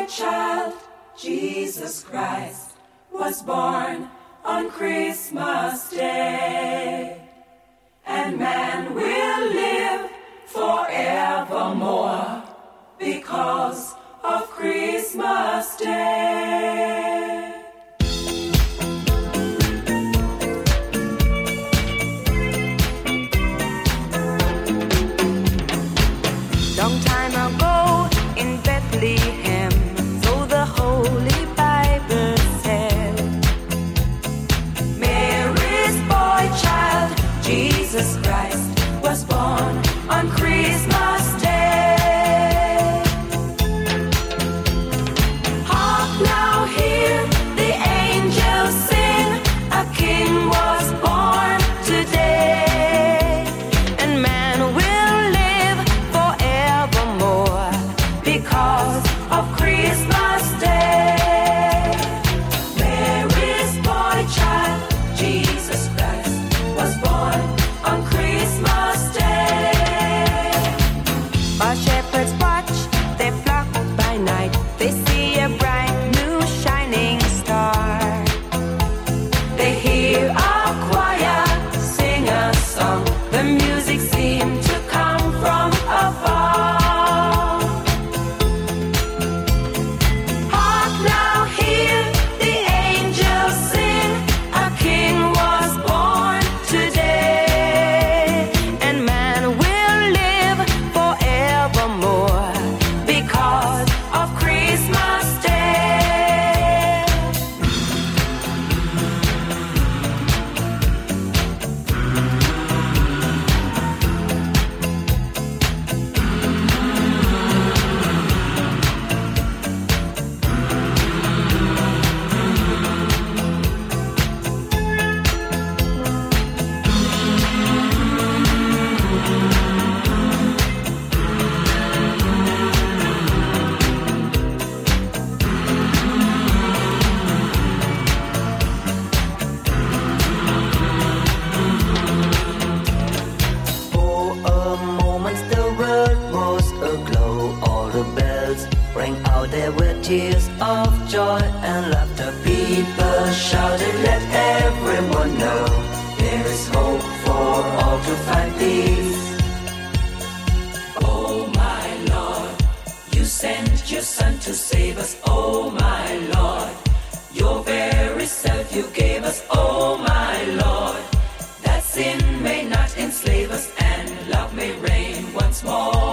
boy child, Jesus Christ, was born on Christmas Day. And man will live forevermore because of Christmas Day. Long time ago in Bethlehem, so the Holy Bible said, Mary's boy child, Jesus Christ, was born on Christmas Day. Hark now, hear the angels sing, a king was born today, and man will live forevermore because of Christmas Day. Mary's boy child, Jesus Christ, was born on Christmas Day. While shepherds watch their flock by night, they see a bright new shining star. They hear a choir sing a song, the music seemed to come from afar. Hark now, hear the angels sing, a king was born today, and man will live forevermore because of Christmas Day. For a moment the world was aglow. All the bells rang out, there were tears of joy and laughter. People shouted, let everyone know there is hope for all to find peace. Oh my Lord, you sent your Son to save us. Oh my Lord, your very self you gave us. Oh my Lord, that sin may not enslave us and love may reign once more.